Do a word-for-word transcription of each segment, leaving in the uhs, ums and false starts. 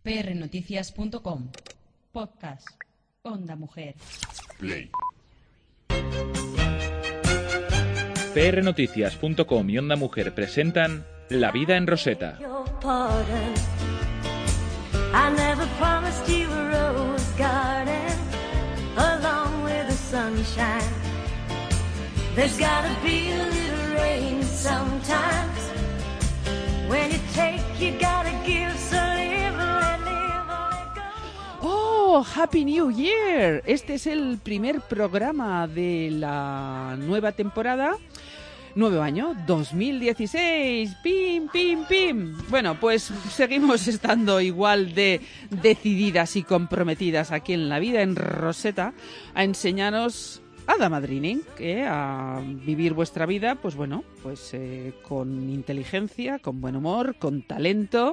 p r noticias punto com. Podcast Onda Mujer. Play. p r noticias punto com y Onda Mujer presentan La vida en Rosetta. I never promised you a rose garden along with the sunshine. There's gotta be a little rain sometimes. When you take, you gotta give, so live, let live, let go. ¡Oh, Happy New Year! Este es el primer programa de la nueva temporada. Nuevo año, dos mil dieciséis, pim, pim, pim. Bueno, pues seguimos estando igual de decididas y comprometidas aquí en La vida en Rosetta a enseñaros a damadrining, ¿eh? A vivir vuestra vida, pues bueno, pues eh, con inteligencia, con buen humor, con talento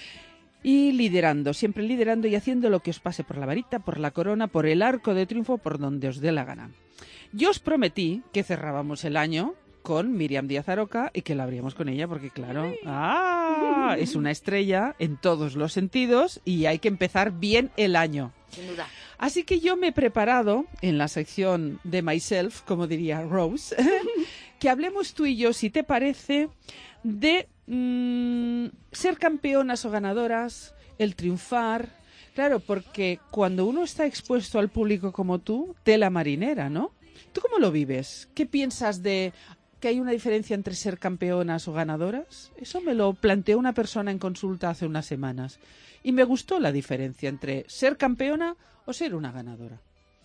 y liderando, siempre liderando y haciendo lo que os pase por la varita, por la corona, por el arco de triunfo, por donde os dé la gana. Yo os prometí que cerrábamos el año con Miriam Díaz Aroca y que la abríamos con ella porque, claro, ¡ah! Es una estrella en todos los sentidos y hay que empezar bien el año. Sin duda. Así que yo me he preparado en la sección de Myself, como diría Rose, que hablemos tú y yo, si te parece, de mmm, ser campeonas o ganadoras, el triunfar. Claro, porque cuando uno está expuesto al público como tú, tela marinera, ¿no? ¿Tú cómo lo vives? ¿Qué piensas de que hay una diferencia entre ser campeonas o ganadoras? Eso me lo planteó una persona en consulta hace unas semanas. Y me gustó la diferencia entre ser campeona o ser una ganadora.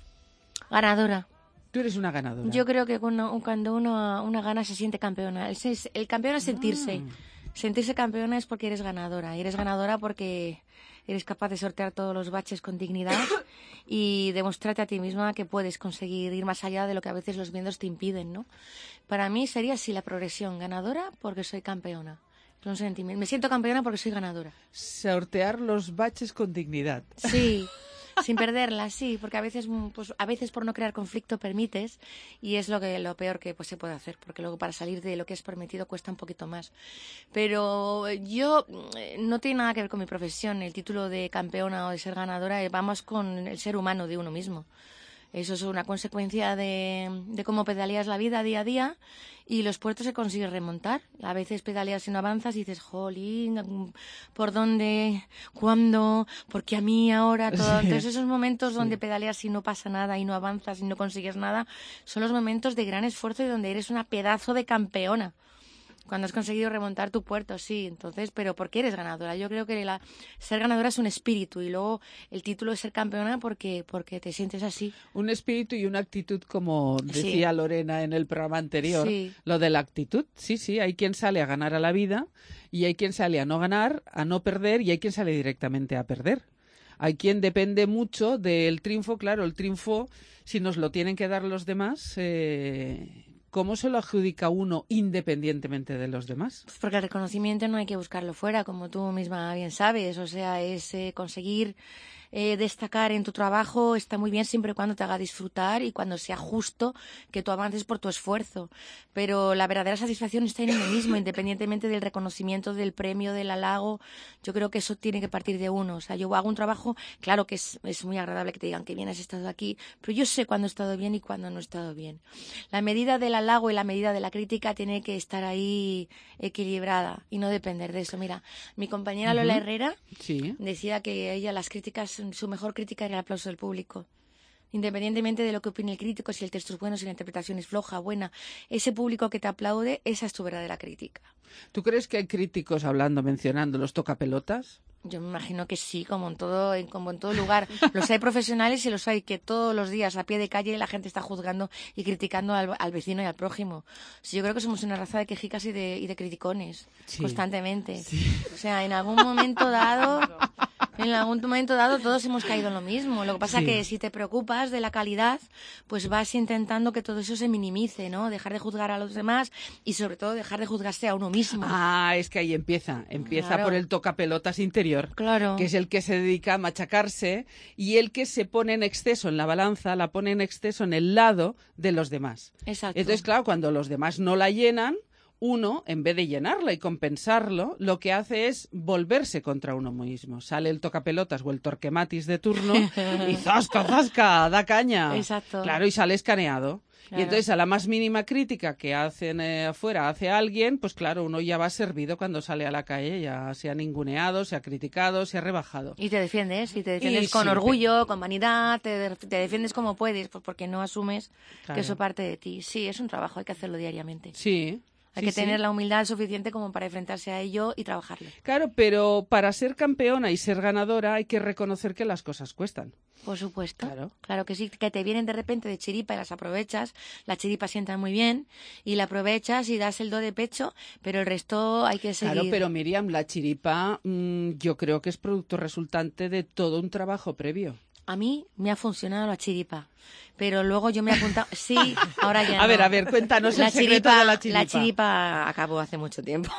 Ganadora. Tú eres una ganadora. Yo creo que cuando, cuando uno una gana se siente campeona. El, el campeón es sentirse. Ah. Sentirse campeona es porque eres ganadora. Y eres ganadora porque eres capaz de sortear todos los baches con dignidad y demostrarte a ti misma que puedes conseguir ir más allá de lo que a veces los miedos te impiden, ¿no? Para mí sería así la progresión. Ganadora porque soy campeona. Es un sentimiento. Me siento campeona porque soy ganadora. Sortear los baches con dignidad. Sí. Sin perderla, sí, porque a veces, pues, a veces por no crear conflicto permites y es lo que lo peor que pues se puede hacer, porque luego para salir de lo que es permitido cuesta un poquito más. Pero yo no tiene nada que ver con mi profesión, el título de campeona o de ser ganadora, vamos con el ser humano de uno mismo. Eso es una consecuencia de, de cómo pedaleas la vida día a día y los puertos se consiguen remontar. A veces pedaleas y no avanzas y dices, jolín, ¿por dónde? ¿Cuándo? ¿Por qué a mí ahora? Todo. Sí. Entonces esos momentos donde sí. pedaleas y no pasa nada y no avanzas y no consigues nada son los momentos de gran esfuerzo y donde eres una pedazo de campeona. Cuando has conseguido remontar tu puerto, sí. Entonces, pero ¿por qué eres ganadora? Yo creo que la, ser ganadora es un espíritu y luego el título es ser campeona porque, porque te sientes así. Un espíritu y una actitud, como decía sí. Lorena en el programa anterior. Sí. Lo de la actitud, sí, sí. Hay quien sale a ganar a la vida y hay quien sale a no ganar, a no perder y hay quien sale directamente a perder. Hay quien depende mucho del triunfo. Claro, el triunfo, si nos lo tienen que dar los demás... Eh... ¿Cómo se lo adjudica uno independientemente de los demás? Pues porque el reconocimiento no hay que buscarlo fuera, como tú misma bien sabes. O sea, es eh, conseguir eh, destacar en tu trabajo está muy bien siempre y cuando te haga disfrutar y cuando sea justo que tú avances por tu esfuerzo. Pero la verdadera satisfacción está en uno mismo, independientemente del reconocimiento, del premio, del halago. Yo creo que eso tiene que partir de uno. O sea, yo hago un trabajo, claro que es, es muy agradable que te digan que bien has estado aquí, pero yo sé cuándo he estado bien y cuándo no he estado bien. La medida de la halago y la medida de la crítica tiene que estar ahí equilibrada y no depender de eso. Mira, mi compañera Lola uh-huh. Herrera sí. decía que ella las críticas, su mejor crítica era el aplauso del público. Independientemente de lo que opine el crítico, si el texto es bueno, si la interpretación es floja, buena, ese público que te aplaude, esa es tu verdadera crítica. ¿Tú crees que hay críticos hablando, mencionando los tocapelotas? Yo me imagino que sí, como en todo, como en todo lugar. Los hay profesionales y los hay que todos los días a pie de calle la gente está juzgando y criticando al, al vecino y al prójimo. O sea, yo creo que somos una raza de quejicas y de, y de criticones sí. constantemente. Sí. O sea, en algún momento dado, en algún momento dado todos hemos caído en lo mismo. Lo que pasa es sí. que si te preocupas de la calidad, pues vas intentando que todo eso se minimice, ¿no? Dejar de juzgar a los demás y sobre todo dejar de juzgarse a uno mismo. Ah, es que ahí empieza. Empieza claro. por el tocapelotas interior. Claro. Que es el que se dedica a machacarse y el que se pone en exceso en la balanza, la pone en exceso en el lado de los demás. Exacto. Entonces, claro, cuando los demás no la llenan, uno, en vez de llenarla y compensarlo, lo que hace es volverse contra uno mismo. Sale el tocapelotas o el torquematis de turno y ¡zasca, zasca! Da caña. Exacto. Claro, y sale escaneado. Claro. Y entonces a la más mínima crítica que hacen eh, afuera hace alguien, pues claro, uno ya va servido cuando sale a la calle, ya se ha ninguneado, se ha criticado, se ha rebajado. Y te defiendes, y te defiendes Y con sí, orgullo, con vanidad, te, te defiendes como puedes, pues porque no asumes Claro. que eso parte de ti. Sí, es un trabajo, hay que hacerlo diariamente. Sí. Hay sí, que sí. tener la humildad suficiente como para enfrentarse a ello y trabajarlo. Claro, pero para ser campeona y ser ganadora hay que reconocer que las cosas cuestan. Por supuesto. Claro. Claro que sí, que te vienen de repente de chiripa y las aprovechas. La chiripa sienta muy bien y la aprovechas y das el do de pecho, pero el resto hay que seguir. Claro, pero Miriam, la chiripa mmm, yo creo que es producto resultante de todo un trabajo previo. A mí me ha funcionado la chiripa, pero luego yo me he apuntado... Sí, ahora ya A no. ver, a ver, cuéntanos la el secreto chiripa, de la chiripa. La chiripa acabó hace mucho tiempo.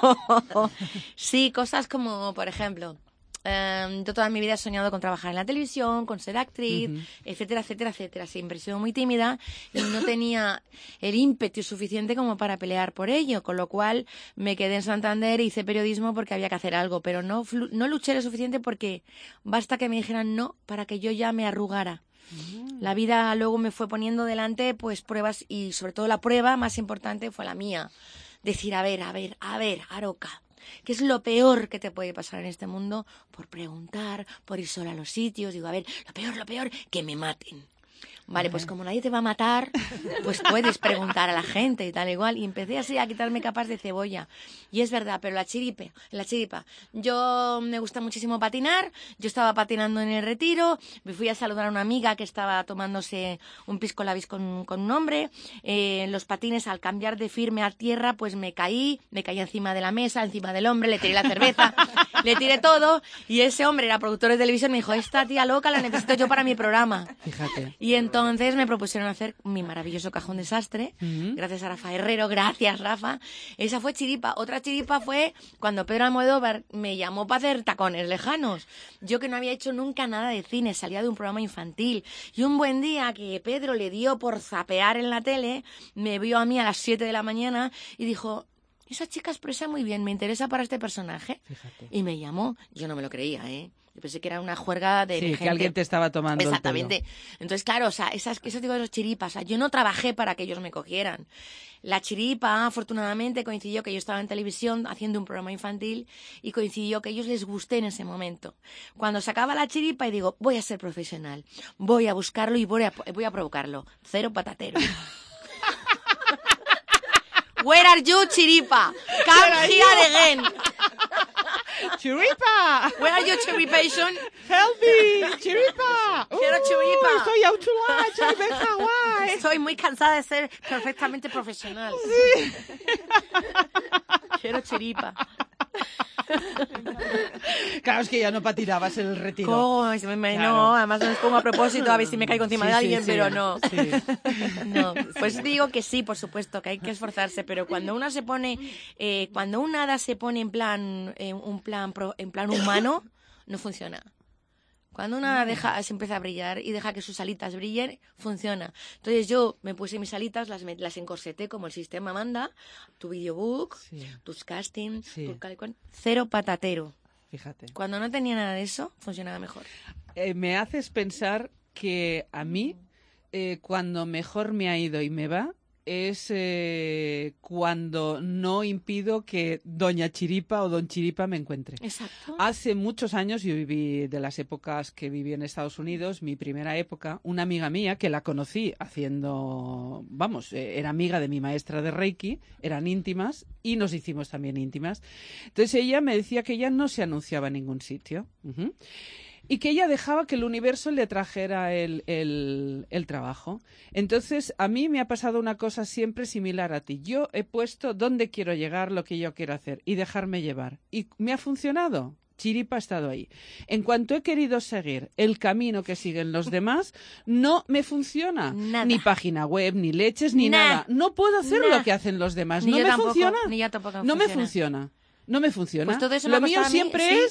Sí, cosas como, por ejemplo... Um, yo toda mi vida he soñado con trabajar en la televisión, con ser actriz, uh-huh. etcétera, etcétera, etcétera. Siempre he sido muy tímida y no tenía el ímpetu suficiente como para pelear por ello, con lo cual me quedé en Santander e hice periodismo porque había que hacer algo, pero no, flu- no luché lo suficiente porque basta que me dijeran no para que yo ya me arrugara. Uh-huh. La vida luego me fue poniendo delante pues pruebas y sobre todo la prueba más importante fue la mía. Decir, a ver, a ver, a ver, Aroka, ¿qué es lo peor que te puede pasar en este mundo? Por preguntar, por ir sola a los sitios. Digo, a ver, lo peor, lo peor, que me maten. Vale, pues como nadie te va a matar, pues puedes preguntar a la gente y tal igual. Y empecé así a quitarme capas de cebolla. Y es verdad, pero la chiripe, la chiripa. Yo me gusta muchísimo patinar. Yo estaba patinando en el Retiro. Me fui a saludar a una amiga que estaba tomándose un pisco labis con, con un hombre. Eh, en los patines, al cambiar de firme a tierra, pues me caí. Me caí encima de la mesa, encima del hombre. Le tiré la cerveza, le tiré todo. Y ese hombre era productor de televisión. Me dijo, esta tía loca la necesito yo para mi programa. Fíjate. Y entonces... Entonces me propusieron hacer mi maravilloso cajón desastre, uh-huh. gracias a Rafa Herrero, gracias Rafa. Esa fue chiripa. Otra chiripa fue cuando Pedro Almodóvar me llamó para hacer Tacones Lejanos. Yo que no había hecho nunca nada de cine, salía de un programa infantil. Y un buen día que Pedro le dio por zapear en la tele, me vio a mí a las siete de la mañana y dijo... Esa chica expresa muy bien, me interesa para este personaje. Fíjate. Y me llamó. Yo no me lo creía, ¿eh? Yo pensé que era una juerga de sí, gente. que alguien te estaba tomando Exactamente. el pelo. Entonces, claro, o sea, esas, esos tipos de chiripas. O sea, yo no trabajé para que ellos me cogieran. La chiripa, afortunadamente, coincidió que yo estaba en televisión haciendo un programa infantil y coincidió que a ellos les gusté en ese momento. Cuando se acaba la chiripa y digo, voy a ser profesional, voy a buscarlo y voy a, voy a provocarlo. Cero patatero. Where are you, chiripa? Come here again. ¡Chiripa! Where are you, chiripation? Help me, chiripa. Quiero uh, chiripa. Estoy out to lunch, I'm en Hawái. Estoy muy cansada de ser perfectamente profesional. Sí. Quiero chiripa. Claro, es que ya no patinabas en el Retiro. ¿Cómo? Me, me, claro. No, además no les pongo a propósito a ver si me caigo encima sí, de alguien, sí, sí. pero no. Sí. No. Pues digo que sí, por supuesto, que hay que esforzarse, pero cuando una se pone, eh, cuando un hada se pone en plan, eh, un plan, pro, en plan humano, no funciona. Cuando una deja, se empieza a brillar y deja que sus alitas brillen, funciona. Entonces yo me puse mis alitas, las, las encorseté como el sistema manda, tu videobook, sí. tus castings, sí. tu calicón, cero patatero. Fíjate. Cuando no tenía nada de eso, funcionaba mejor. Eh, me haces pensar que a mí, eh, cuando mejor me ha ido y me va, es eh, cuando no impido que doña Chiripa o don Chiripa me encuentre. Exacto. Hace muchos años, yo viví de las épocas que viví en Estados Unidos, mi primera época, una amiga mía que la conocí haciendo, vamos, eh, era amiga de mi maestra de Reiki, eran íntimas y nos hicimos también íntimas. Entonces ella me decía que ella no se anunciaba en ningún sitio. Uh-huh. Y que ella dejaba que el universo le trajera el, el, el trabajo. Entonces, a mí me ha pasado una cosa siempre similar a ti. Yo he puesto dónde quiero llegar, lo que yo quiero hacer y dejarme llevar. Y me ha funcionado. Chiripa ha estado ahí. En cuanto he querido seguir el camino que siguen los demás, no me funciona. Nada. Ni página web, ni leches, ni nah. nada. No puedo hacer nah. lo que hacen los demás. Ni no yo me tampoco, funciona. Ni yo tampoco no funciona. me funciona. No me funciona. Pues todo eso lo me mío ha costado siempre a mí, es sí,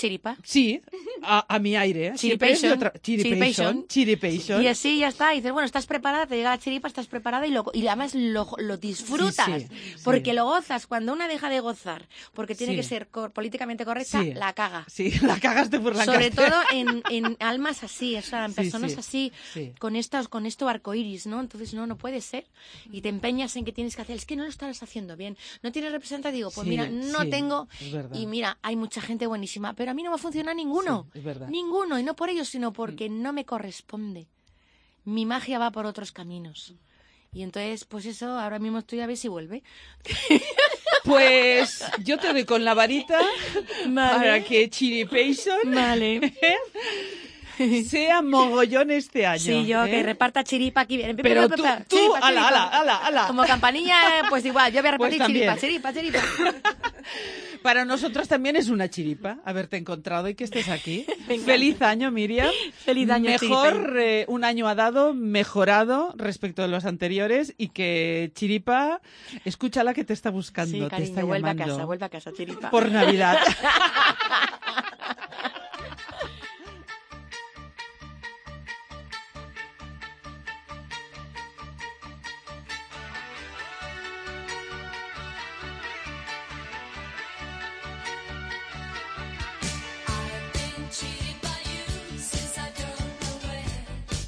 chiripa. Sí, a, a mi aire. ¿eh? Siempre es de Chiripation. otra- Chiripation. Chiripation. Y así ya está. Y dices, bueno, estás preparada, te llega la chiripa, estás preparada y, lo, y además lo, lo disfrutas. Sí, sí, sí. Porque lo gozas. Cuando una deja de gozar, porque tiene Sí. que ser co- políticamente correcta, Sí. la caga. Sí, la cagaste por la Sobre todo en, en almas así, o sea, en Sí, personas sí, así, sí. con estos, con esto arcoíris, ¿no? Entonces, no, no puede ser. Y te empeñas en que tienes que hacer, es que no lo estás haciendo bien. No tienes representativo, pues Sí, mira, no sí, tengo. es verdad. Y mira, hay mucha gente buenísima, pero a mí no me funciona ninguno. Sí, es verdad. Mm. Ninguno, y no por ello, sino porque no me corresponde. Mi magia va por otros caminos. Y entonces, pues eso, ahora mismo estoy a ver si vuelve. Pues yo te doy con la varita para que Chiripation Vale. sea mogollón este año. Sí, yo ¿eh? que reparta chiripa aquí. Pero tú, tú, Chiripa, ala, chiripa. ala, ala, ala. Como campanilla, pues igual, yo voy a Pues repartir también. chiripa, chiripa, chiripa. Para nosotros también es una chiripa haberte encontrado y que estés aquí. Feliz año, Miriam. Feliz año, Mejor eh, un año ha dado, mejorado respecto de los anteriores y que Chiripa, escúchala que te está buscando, Sí, te cariño, está vuelve llamando. a casa, vuelve a casa, chiripa. Por Navidad. I've been cheated by you since I don't know when.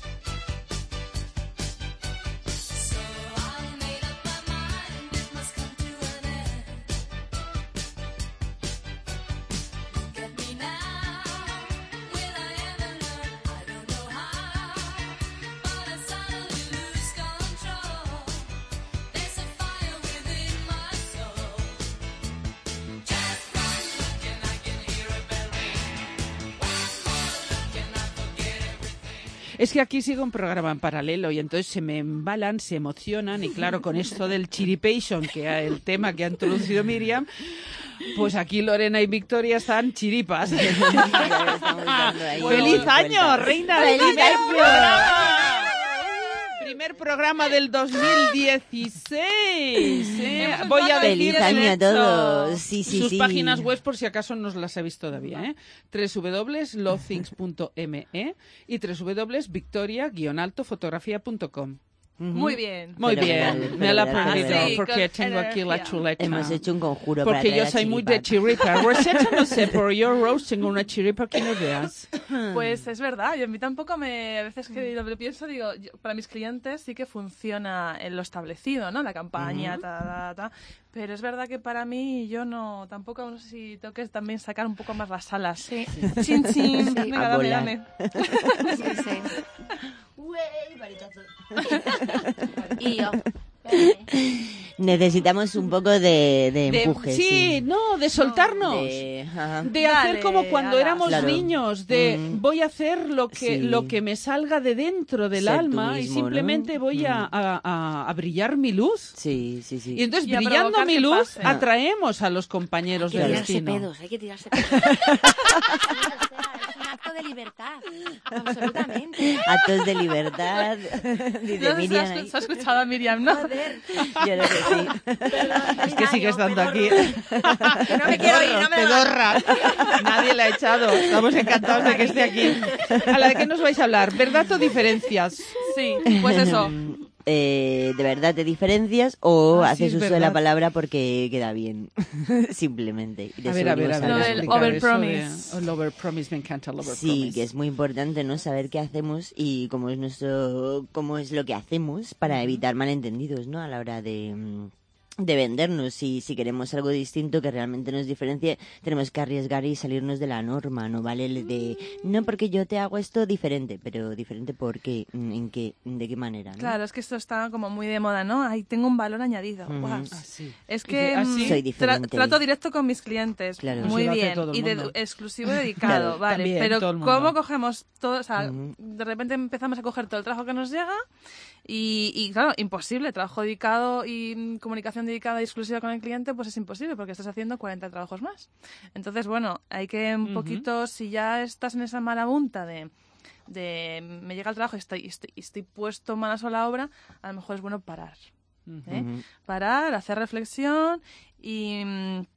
So I made up my mind it must come to an end. Look at me now, will I ever learn? I don't know how, but I suddenly lose control. There's a fire within my soul. Just one look and I can hear a bell ring. One more look and I forget everything. Es que aquí sigo un programa en paralelo y entonces se me embalan, se emocionan y claro, con esto del Chiripation, que es el tema que ha introducido Miriam, pues aquí Lorena y Victoria están chiripas. ¡Feliz año, reina! ¡Feliz ¡Primer año! programa! Primer programa del dos mil dieciséis. ¿eh? Voy a Feliz decir año a esto. todos. Sí, sí, Sus sí. páginas web, por si acaso no las habéis todavía, ¿eh? doble u doble u doble u punto lovethings punto me y doble u doble u doble u punto victoria guion alto fotografía punto com. Muy bien. Muy Fenomenal, bien, me la he fenomenal, perdido fenomenal. porque Sí, con tengo aquí la energía. chuleta. Hemos hecho un conjuro para Porque yo traer a soy muy Chiripa. de chiripa. Receta no sé, pero yo, Rose, tengo una chiripa que no veas. Pues es verdad, yo a mí tampoco me... A veces que lo lo pienso, digo, yo- para mis clientes sí que funciona en lo establecido, ¿no? La campaña, ta, ta, ta. Pero es verdad que para mí yo no... Tampoco, no sé si tengo que también sacar un poco más las alas. Sí. Chin, chin. Sí. Venga, A dame, volar. dame. Sí, sí. Y yo. Necesitamos un poco de, de De- empuje. sí, sí. no, de soltarnos. De, ajá. De hacer Dale, como cuando ala. éramos Claro. niños, de Mm. voy a hacer lo que Sí. lo que me salga de dentro del Ser tú alma y mismo, simplemente ¿no? voy a, Mm. a- a- a brillar mi luz. Sí, sí, sí. Y entonces, Y a brillando provocar mi que luz, pase. atraemos a los compañeros Hay que del tirarse destino. pedos, hay que tirarse pedos. Sí, o sea, es un acto de libertad, absolutamente. Actos de libertad. Dice No sé si Miriam has, ahí. se ha escuchado a Miriam, ¿no? Joder, Yo creo que sí. Es que sigue estando aquí. que no me quiero ir, no me lo Pedorra. Nadie la ha echado. Estamos encantados de que esté aquí. ¿A la de qué nos vais a hablar? ¿Verdad o diferencias? Sí, pues eso. Eh, de verdad te diferencias o Ah, sí, haces es uso de verdad. la palabra porque queda bien. Simplemente. Y de A eso ver, a ver, a venimos ver. Lo hablar. del explicar overpromise. eso de- El overpromise, me encanta el overpromise. Sí, que es muy importante no saber qué hacemos y cómo es nuestro, cómo es lo que hacemos para evitar malentendidos, ¿no? A la hora de, mm, de vendernos. Si, si queremos algo distinto que realmente nos diferencie, tenemos que arriesgar y salirnos de la norma, no vale el de no porque yo te hago esto diferente, pero diferente por qué, en qué, de qué manera, ¿no? Claro, es que esto está como muy de moda, ¿no? Ahí tengo un valor añadido. Ujú. Guau. Ah, sí. Es Dice, que ¿ah, mm, sí? Soy tra- diferente. trato directo con mis clientes, Claro. muy Pues lo hace bien, todo el y de mundo. exclusivo dedicado, Claro, vale. también, pero todo el mundo. ¿cómo cogemos todo? O sea, Ujú. de repente empezamos a coger todo el trabajo que nos llega y, y claro, imposible. Trabajo dedicado y mm, comunicación dedicada y exclusiva con el cliente, pues es imposible porque estás haciendo cuarenta trabajos más. Entonces, bueno, hay que un Ujú. poquito, si ya estás en esa marabunta de de me llega el trabajo y estoy, estoy, estoy puesto manos a la obra, a lo mejor es bueno parar. ¿eh? Ujú. Parar, hacer reflexión y, mm,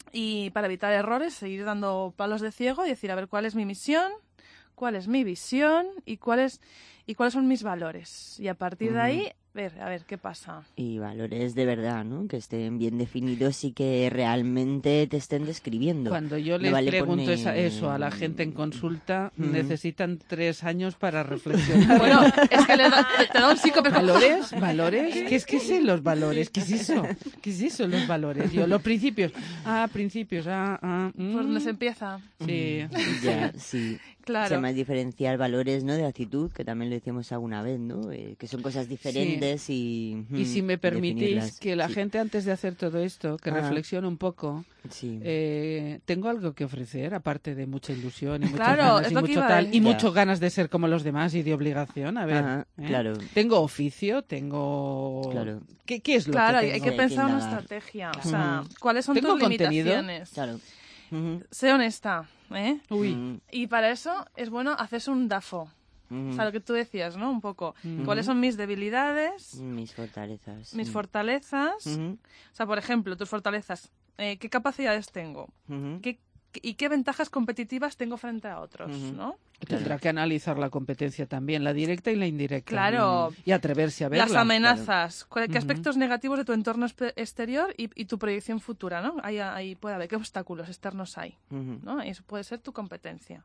y para evitar errores, seguir dando palos de ciego y decir, a ver, ¿cuál es mi misión? ¿Cuál es mi visión? ¿Y cuáles y cuáles son mis valores? Y a partir de ahí, ver, a ver, ¿qué pasa? Y valores de verdad, ¿no? Que estén bien definidos y que realmente te estén describiendo. Cuando yo No les vale pregunto poner- esa- eso a la gente en consulta, Ujú. necesitan tres años para reflexionar. Bueno, es que le da, te, te da un psico... ¿Valores? ¿Valores? ¿Qué es que sé los valores? ¿Qué es eso? ¿Qué es eso los valores? Yo, los principios. Ah, principios. Ah, ah. mm. Por donde se empieza. Sí. Ya, sí. Claro. Se más diferenciar valores, ¿no? De actitud, que también lo decíamos alguna vez, ¿no? Eh, que son cosas diferentes y... Y si me mm, permitís definirlas. que la Sí. gente antes de hacer todo esto, que Ah. reflexione un poco, Sí. eh, tengo algo que ofrecer, aparte de mucha ilusión y muchas Claro, ganas es y lo que mucho iba a tal, y decir. mucho Ya. ganas de ser como los demás y de obligación. A ver, Ajá, ¿eh? claro. Tengo oficio, tengo... Claro. ¿Qué, qué es lo Claro, que hay, hay tengo? que Hay que pensar una indagar. estrategia. O sea, Ujú. ¿cuáles son ¿Tengo tus contenido? limitaciones? Claro. Ujú, Sé honesta, ¿eh? Uy, ujú, Y para eso es bueno hacerse un DAFO. ujú. O sea, lo que tú decías, ¿no? Un poco. ¿Cuáles son mis debilidades? Mis fortalezas. Mis Mm. fortalezas. Ujú, O sea, por ejemplo, tus fortalezas. Eh, ¿Qué capacidades tengo? ujú. ¿Qué, qué- ¿Y qué ventajas competitivas tengo frente a otros? Ujú. ¿No? tendrá que analizar la competencia también, la directa y la indirecta. Claro. Y atreverse a verla. Las amenazas. ¿Cuál- ¿Qué Ujú. aspectos negativos de tu entorno espe- exterior y, y tu proyección futura? ¿No? Ahí, ahí puede haber. ¿Qué obstáculos externos hay? Ujú. ¿No? Eso puede ser tu competencia.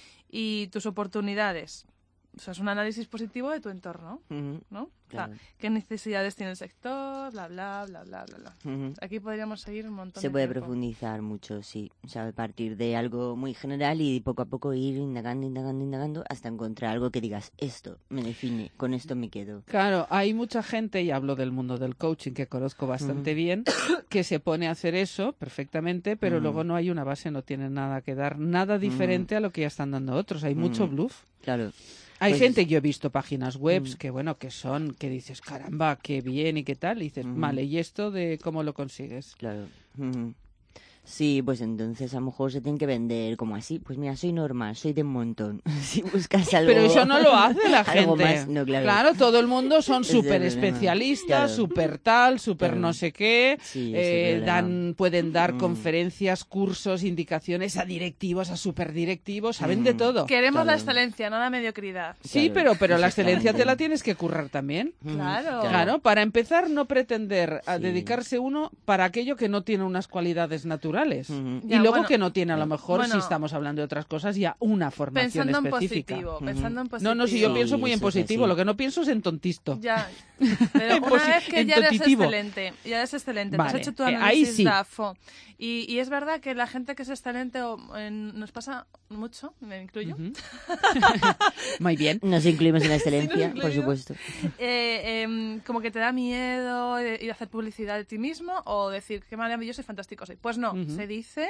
Y tus oportunidades. O sea, es un análisis positivo de tu entorno, Ujú. ¿no? O sea, Claro. qué necesidades tiene el sector, bla, bla, bla, bla, bla, bla. Ujú. Aquí podríamos seguir un montón Se de puede tiempo. profundizar mucho, sí. O sea, a partir de algo muy general y poco a poco ir indagando, indagando, indagando hasta encontrar algo que digas, esto me define, con esto me quedo. Claro, hay mucha gente, y hablo del mundo del coaching, que conozco bastante bien, que se pone a hacer eso perfectamente, pero Ujú. luego no hay una base, no tienen nada que dar, nada diferente a lo que ya están dando otros. Hay mucho Ujú. bluff. Claro. Hay Pues- gente, yo he visto páginas web Mm. que, bueno, que son, que dices, caramba, qué bien y qué tal, y dices, Ujú. vale, ¿y esto de cómo lo consigues? Claro. Ujú. Sí, pues entonces a lo mejor se tienen que vender como así. Pues mira, soy normal, soy de un montón. Si buscas algo... Pero eso no lo hace la algo gente. más, no, claro. todo el mundo son Ese es el súper problema. especialistas, Claro. súper tal, súper Claro. no sé qué. Sí, ese es el eh, problema. dan, pueden dar Mm. conferencias, cursos, indicaciones a directivos, a superdirectivos, saben de Mm. todo. Queremos la Claro. excelencia, no la mediocridad. Sí, Claro, pero, pero la excelencia te la exactamente. tienes que currar también. Ujú. Claro. Claro, para empezar, no pretender a Sí. dedicarse uno para aquello que no tiene unas cualidades naturales. Ujú. Y Ya, luego bueno, que no tiene, a lo mejor, bueno, si estamos hablando de otras cosas, ya una formación Pensando en específica. positivo, Ujú. pensando en positivo. No, no, si yo Sí, pienso muy en eso es positivo, así. lo que no pienso es en tontisto. Ya, pero En una posi- vez que en ya eres tontitivo. excelente, ya eres excelente, te Vale, has hecho tu eh, ahí análisis sí. DAFO, y, y es verdad que la gente que es excelente o, en- nos pasa mucho, me incluyo, Ujú. Muy bien. Nos incluimos en la excelencia, incluido. por supuesto. eh, em, como que te da miedo de- ir a hacer publicidad de ti mismo o decir qué maravilloso y fantástico soy. Pues no, Ujú. se dice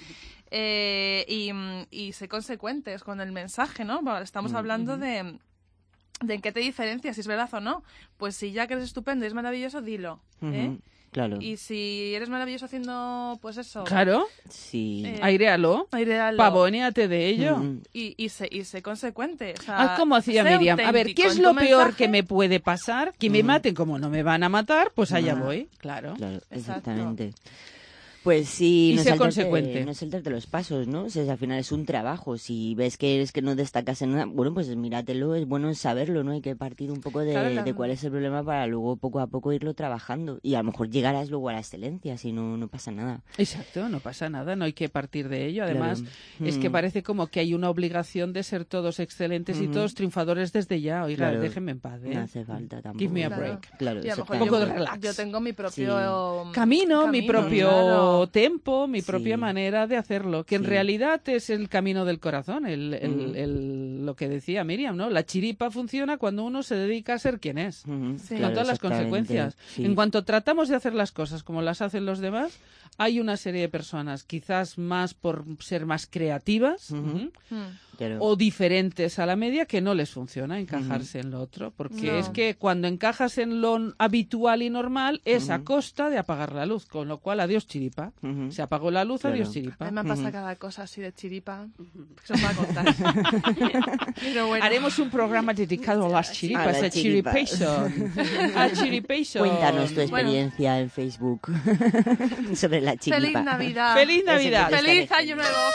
eh, y, y sé consecuentes con el mensaje, ¿no? Bueno, estamos hablando de, de en qué te diferencias, si es verdad o no. Pues si ya que eres estupendo y es maravilloso, dilo. ¿eh? Ujú. Claro. Y si eres maravilloso haciendo, pues eso, Claro, Sí. Eh, airéalo, airéalo. pavonéate de ello. Ujú. Y, y, sé, y sé consecuente. O sea, Haz como hacía sé Miriam. A ver, ¿qué auténtico es en lo tu peor mensaje. que me puede pasar? Que me Ujú. maten como no me van a matar, pues allá Ajá. voy. Claro. Claro, Exacto. exactamente. Pues sí, Y no sé saltarte, consecuente. no saltarte los pasos, ¿no? O sea, al final es un trabajo. Si ves que eres que no destacas en nada, bueno, pues míratelo, es bueno saberlo, ¿no? Hay que partir un poco de, Claro, la- de cuál es el problema para luego poco a poco irlo trabajando. Y a lo mejor llegarás luego a la excelencia, si no, no pasa nada. Exacto, no pasa nada, no hay que partir de ello. Además, Claro. es que Mm. parece como que hay una obligación de ser todos excelentes y Ujú. todos triunfadores desde ya. Oiga, Claro. déjenme en paz, ¿eh? No hace falta tampoco. Give me a Claro. break. Claro, Y a lo mejor Un poco de exactamente. yo, relax. yo tengo mi propio Camino, mi propio claro. tempo, mi Sí. propia manera de hacerlo, que en Sí. realidad es el camino del corazón, el, el- Ujú. el- lo que decía Miriam, ¿no? La chiripa funciona cuando uno se dedica a ser quien es. Ujú, Sí. Con claro, todas las exactamente. consecuencias. Sí. En cuanto tratamos de hacer las cosas como las hacen los demás, hay una serie de personas, quizás más por ser más creativas, Ujú. ujú, Mm. Claro. o diferentes a la media, que no les funciona encajarse en lo otro. Porque No. es que cuando encajas en lo habitual y normal es a Ujú. costa de apagar la luz, con lo cual adiós chiripa. Ujú. Se apagó la luz, Claro. adiós A chiripa. mí me pasa Ujú. cada cosa así de chiripa que se os va a contar. Pero bueno. Haremos un programa dedicado a las chiripas, A las a chiripas. chiripation. A chiripation. Cuéntanos tu Bueno. experiencia en Facebook sobre la chiripa. Feliz Navidad. ¡Feliz Navidad! Ese que te Feliz está Año Nuevo.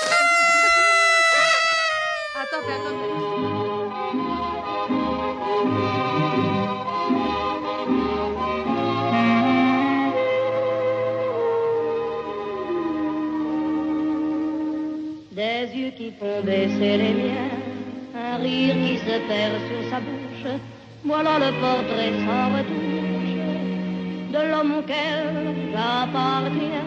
A tope, a tope. Des yeux qui font baisser les miens, un rire qui se perd sur sa bouche, voilà le portrait sans retouche de l'homme auquel j'appartiens.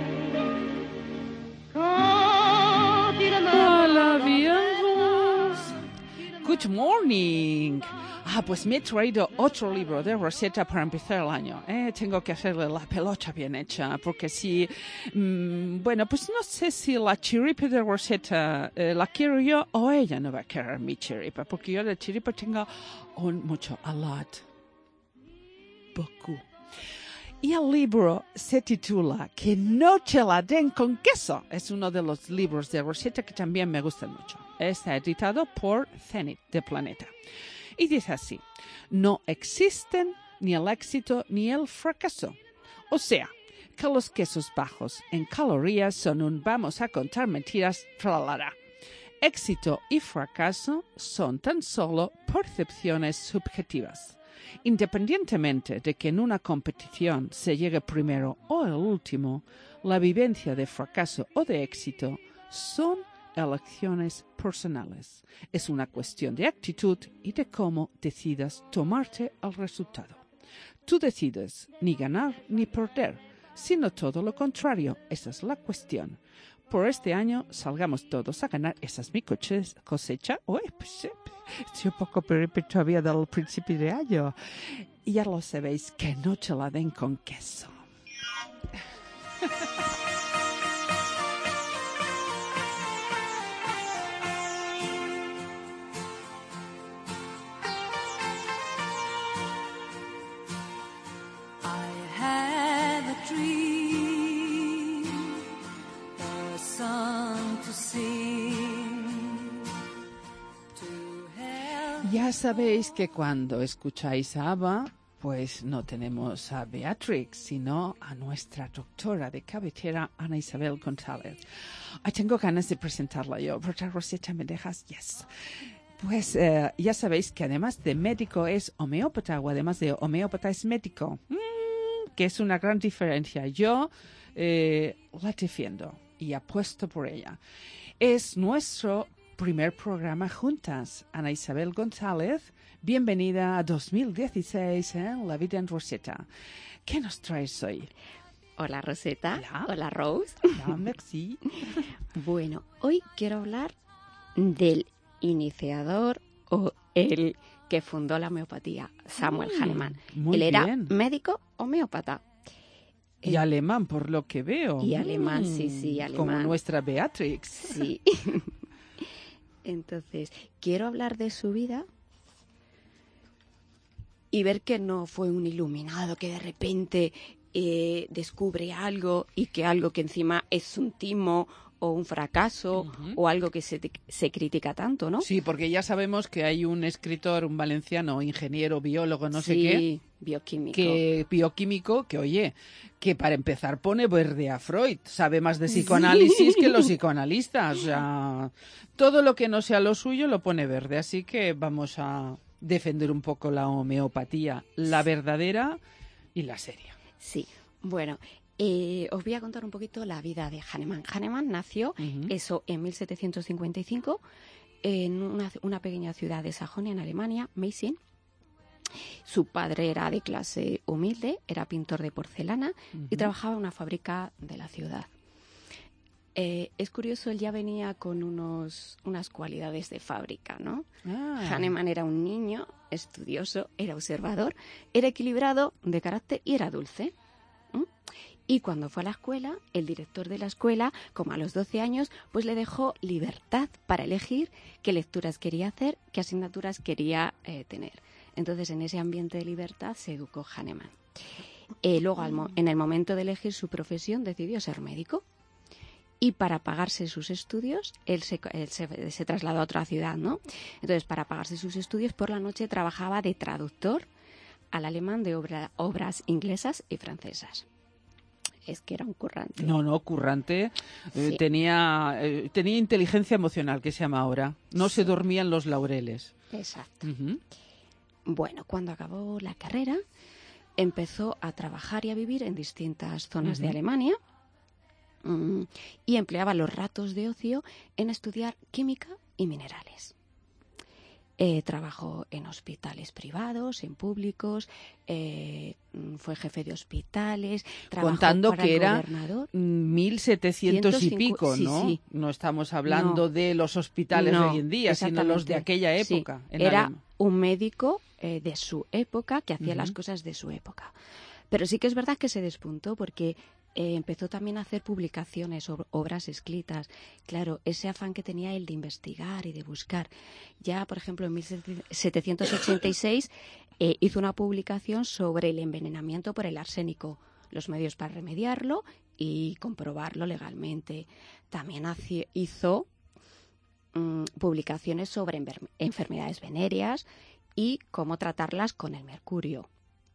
Quand il me Hola, bienvenidos. Good morning. Ah, pues me he traído otro libro de Rosetta para empezar el año. ¿eh? Tengo que hacerle la pelota bien hecha, porque si... mm, bueno, pues no sé si la chiripa de Rosetta eh, la quiero yo o ella no va a querer mi chiripa, porque yo de chiripa tengo un mucho, a lot. Beaucoup. Y el libro se titula Que no te la den con queso. Es uno de los libros de Rosetta que también me gustan mucho. Está editado por Zenit de Planeta. Y dice así: no existen ni el éxito ni el fracaso. O sea, que los quesos bajos en calorías son un vamos a contar mentiras, tralalera. Éxito y fracaso son tan solo percepciones subjetivas. Independientemente de que en una competición se llegue primero o el último, la vivencia de fracaso o de éxito son elecciones personales. Es una cuestión de actitud y de cómo decidas tomarte el resultado. Tú decides ni ganar ni perder, sino todo lo contrario. Esa es la cuestión. Por este año salgamos todos a ganar. Esa es mi coche- cosecha. Uy, pues, eh, estoy un poco peripe todavía del principio de año. Y ya lo sabéis, que no te la den con queso. I have a dream, a song to sing, to help. Ya sabéis que cuando escucháis a Ava, pues no tenemos a Beatrix, sino a nuestra doctora de cabecera, Ana Isabel González. Ay, tengo ganas de presentarla yo. ¿Verdad, Rosetta, me dejas? Yes. Pues eh, ya sabéis que además de médico es homeópata, o además de homeópata es médico, Mm, que es una gran diferencia. Yo eh, la defiendo y apuesto por ella. Es nuestro primer programa juntas. Ana Isabel González, bienvenida a dos mil dieciséis en La Vida en Rosetta. ¿Qué nos traes hoy? Hola Rosetta, Hola. hola Rose. Ah, merci. Bueno, hoy quiero hablar del iniciador o el que fundó la homeopatía, Samuel Mm, Hahnemann. muy Él era bien. médico homeópata. Y Eh, alemán, por lo que veo. Y alemán, sí, sí, Mm, Como alemán. nuestra Beatrix. Sí. Entonces, quiero hablar de su vida y ver que no fue un iluminado que de repente eh, descubre algo y que algo que encima es un timo o un fracaso Ujú. o algo que se, se critica tanto, ¿no? Sí, porque ya sabemos que hay un escritor, un valenciano, ingeniero, biólogo, no sé Sí, qué, bioquímico. que bioquímico, que oye, que para empezar pone verde a Freud, sabe más de psicoanálisis que los psicoanalistas, o sea, todo lo que no sea lo suyo lo pone verde, así que vamos a defender un poco la homeopatía, la verdadera y la seria. Sí, bueno, eh, os voy a contar un poquito la vida de Hahnemann. Hahnemann nació, Ujú. eso, en mil setecientos cincuenta y cinco, en una, una pequeña ciudad de Sajonia, en Alemania, Meissen. Su padre era de clase humilde, era pintor de porcelana y trabajaba en una fábrica de la ciudad. Eh, es curioso, él ya venía con unos, unas cualidades de fábrica, ¿no? Ah. Hahnemann era un niño estudioso, era observador, era equilibrado de carácter y era dulce. ¿m? Y cuando fue a la escuela, el director de la escuela, como a los doce años, pues le dejó libertad para elegir qué lecturas quería hacer, qué asignaturas quería eh, tener. Entonces, en ese ambiente de libertad se educó Hahnemann. Eh, luego, al mo- en el momento de elegir su profesión, decidió ser médico. Y para pagarse sus estudios, él se, él se, se trasladó a otra ciudad, ¿no? Entonces, para pagarse sus estudios, por la noche trabajaba de traductor al alemán de obra, obras inglesas y francesas. Es que era un currante. No, no, currante. Eh, Sí. tenía, eh, tenía inteligencia emocional, que se llama ahora. No se Sí. dormía en los laureles. Exacto. Ujú. Bueno, cuando acabó la carrera, empezó a trabajar y a vivir en distintas zonas de Ujú. Alemania mm, y empleaba los ratos de ocio en estudiar química y minerales. Eh, trabajó en hospitales privados, en públicos, eh, mm, fue jefe de hospitales, trabajó Contando para que el era gobernador. mil setecientos y ciento cincu- pico, sí, ¿no? sí. No estamos hablando No. de los hospitales No, de hoy en día, sino los de exactamente. aquella Sí, época. en era Alem- un médico eh, de su época que hacía Ujú. las cosas de su época. Pero sí que es verdad que se despuntó porque eh, empezó también a hacer publicaciones, ob- obras escritas. Claro, ese afán que tenía él de investigar y de buscar. Ya, por ejemplo, en mil setecientos ochenta y seis eh, hizo una publicación sobre el envenenamiento por el arsénico, los medios para remediarlo y comprobarlo legalmente. También haci- hizo mm, publicaciones sobre enver- enfermedades venéreas y cómo tratarlas con el mercurio.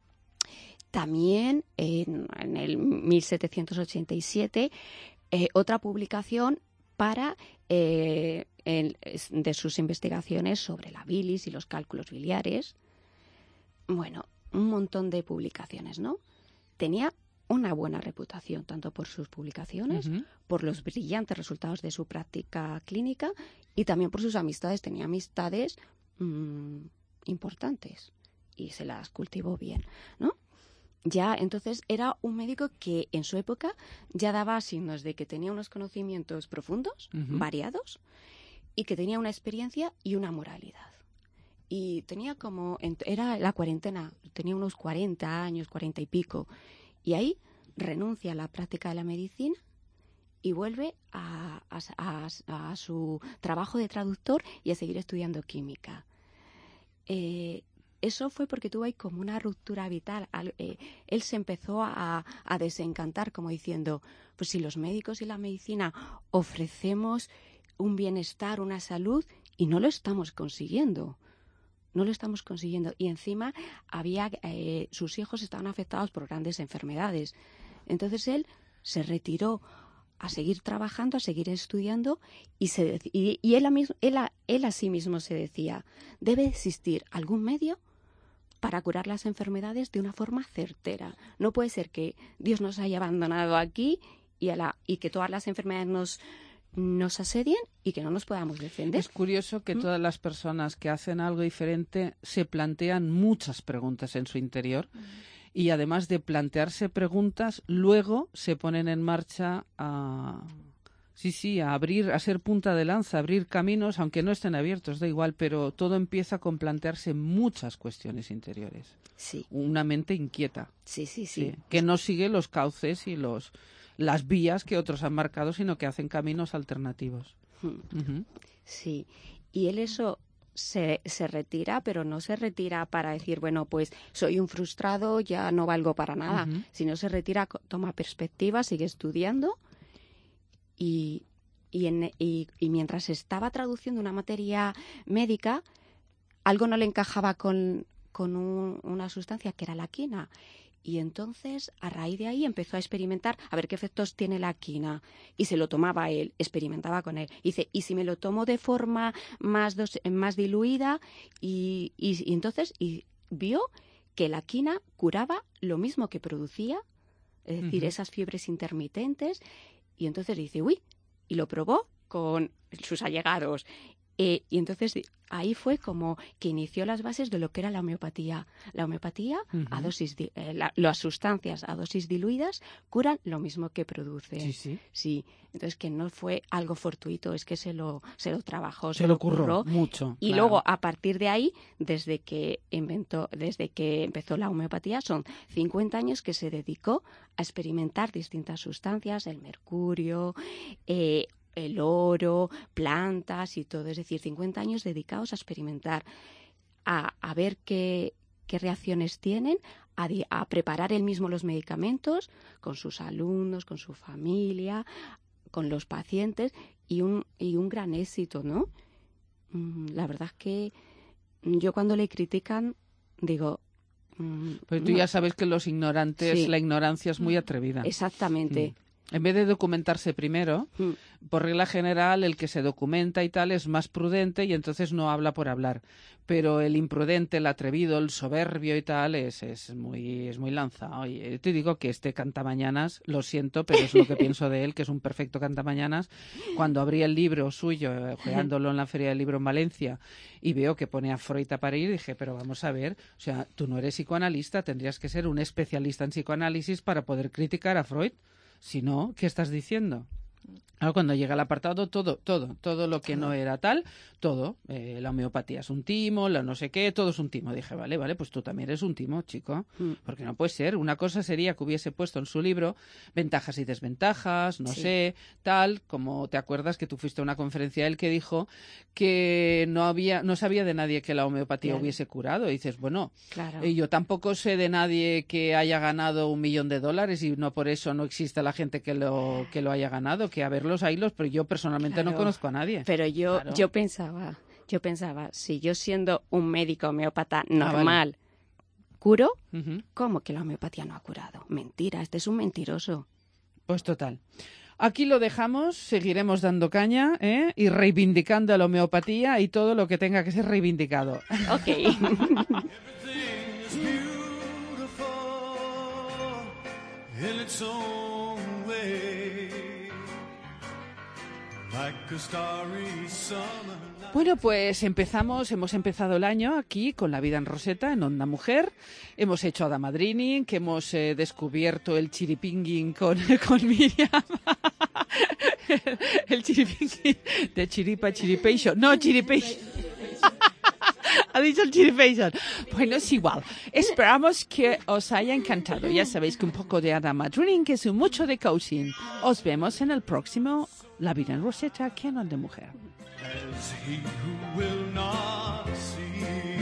También en, en el mil setecientos ochenta y siete eh, otra publicación para eh, el- es- de sus investigaciones sobre la bilis y los cálculos biliares. Bueno, un montón de publicaciones, ¿no? Tenía una buena reputación, tanto por sus publicaciones, Ujú. por los brillantes resultados de su práctica clínica y también por sus amistades. Tenía amistades mm, importantes y se las cultivó bien, ¿no? Ya, entonces era un médico que en su época ya daba signos de que tenía unos conocimientos profundos, Ujú. variados, y que tenía una experiencia y una moralidad. Y tenía como, ent- era la cuarentena, tenía unos cuarenta años, cuarenta y pico, y ahí renuncia a la práctica de la medicina y vuelve a, a- a- a su trabajo de traductor y a seguir estudiando química. Eh, eso fue porque tuvo ahí como una ruptura vital. Al- eh, él se empezó a, a desencantar, como diciendo, pues si los médicos y la medicina ofrecemos un bienestar, una salud, y no lo estamos consiguiendo. No lo estamos consiguiendo. Y encima había eh, sus hijos estaban afectados por grandes enfermedades. Entonces él se retiró a seguir trabajando, a seguir estudiando y, se, dec- y, y él, a mis- él, a, él a sí mismo se decía, debe existir algún medio para curar las enfermedades de una forma certera. No puede ser que Dios nos haya abandonado aquí y, a la, y que todas las enfermedades nos, nos asedien y que no nos podamos defender. Es curioso que ¿Mm? todas las personas que hacen algo diferente se plantean muchas preguntas en su interior y además de plantearse preguntas, luego se ponen en marcha a... Sí, sí, a abrir, a ser punta de lanza, a abrir caminos, aunque no estén abiertos, da igual, pero todo empieza con plantearse muchas cuestiones interiores. Sí, Una mente inquieta, sí, sí, sí. sí, que no sigue los cauces y los las vías que otros han marcado, sino que hacen caminos alternativos. Mm. Ujú. Sí, y él eso se, se retira, pero no se retira para decir, bueno, pues soy un frustrado, ya no valgo para nada, Ujú. sino se retira, co- toma perspectiva, sigue estudiando y, y, en- y- y mientras estaba traduciendo una materia médica, algo no le encajaba con, con un- una sustancia que era la quina. Y entonces, a raíz de ahí, empezó a experimentar a ver qué efectos tiene la quina. Y se lo tomaba él, experimentaba con él. Y dice, y si me lo tomo de forma más, dos- más diluida, y, y- y entonces y vio que la quina curaba lo mismo que producía, es decir, Ujú. esas fiebres intermitentes. Y entonces dice, uy, y lo probó con sus allegados. Eh, y entonces ahí fue como que inició las bases de lo que era la homeopatía. La homeopatía, a Ujú. dosis di- eh, la- las sustancias a dosis diluidas curan lo mismo que producen. Sí, sí. Sí, entonces que no fue algo fortuito, es que se lo, se lo trabajó, Se lo curró mucho. y claro. luego, a partir de ahí, desde que inventó, desde que empezó la homeopatía, son cincuenta años que se dedicó a experimentar distintas sustancias, el mercurio, eh, el oro, plantas y todo. Es decir, cincuenta años dedicados a experimentar, a, a ver qué, qué reacciones tienen, a, di- a preparar él mismo los medicamentos con sus alumnos, con su familia, con los pacientes y un, y un gran éxito, ¿no? Mm, La verdad es que yo cuando le critican digo... mm, Pues tú no. ya sabes que los ignorantes, Sí. la ignorancia es muy atrevida. Exactamente. Mm. En vez de documentarse primero, Mm. por regla general, el que se documenta y tal es más prudente y entonces no habla por hablar. Pero el imprudente, el atrevido, el soberbio y tal es, es muy es muy lanzado. Y eh, te digo que este cantamañanas, lo siento, pero es lo que pienso de él, que es un perfecto cantamañanas. Cuando abrí el libro suyo, eh, ojeándolo en la Feria del Libro en Valencia, y veo que pone a Freud a parir, dije, pero vamos a ver, o sea, tú no eres psicoanalista, tendrías que ser un especialista en psicoanálisis para poder criticar a Freud. Si no, ¿qué estás diciendo? Claro, cuando llega el apartado, todo, todo, todo lo que no era tal, todo, eh, la homeopatía es un timo, la no sé qué, todo es un timo. Dije, vale, vale, pues tú también eres un timo, chico, Mm. porque no puede ser. Una cosa sería que hubiese puesto en su libro ventajas y desventajas, no Sí. sé, tal, como te acuerdas que tú fuiste a una conferencia de él que dijo que no había, no sabía de nadie que la homeopatía Claro. hubiese curado. Y dices, bueno, Claro. y yo tampoco sé de nadie que haya ganado un millón de dólares y no por eso no existe la gente que lo, que lo haya ganado, que a verlos haylos, pero yo personalmente no Claro. conozco a nadie. Pero yo, Claro. yo pensaba, yo pensaba, si yo siendo un médico homeópata Ah, vale. normal curo, Ujú. ¿cómo que la homeopatía no ha curado? Mentira, este es un mentiroso. Pues total. Aquí lo dejamos, seguiremos dando caña, ¿eh? Y reivindicando la homeopatía y todo lo que tenga que ser reivindicado. Ok. Everything is beautiful in its own way, like a starry summer night. Bueno, pues empezamos, hemos empezado el año aquí con La Vida en Roseta, en Onda Mujer. Hemos hecho a Damadrini, que hemos eh, descubierto el chiripinguín con, con Miriam. El chiripinguín de chiripa, chiripation. No, chiripation. Ha dicho el chiripation. Bueno, es igual. Esperamos que os haya encantado. Ya sabéis que un poco de Damadrini, que es un mucho de coaching. Os vemos en el próximo La Vida en Roseta, aquí en Onda Mujer. As he who will not see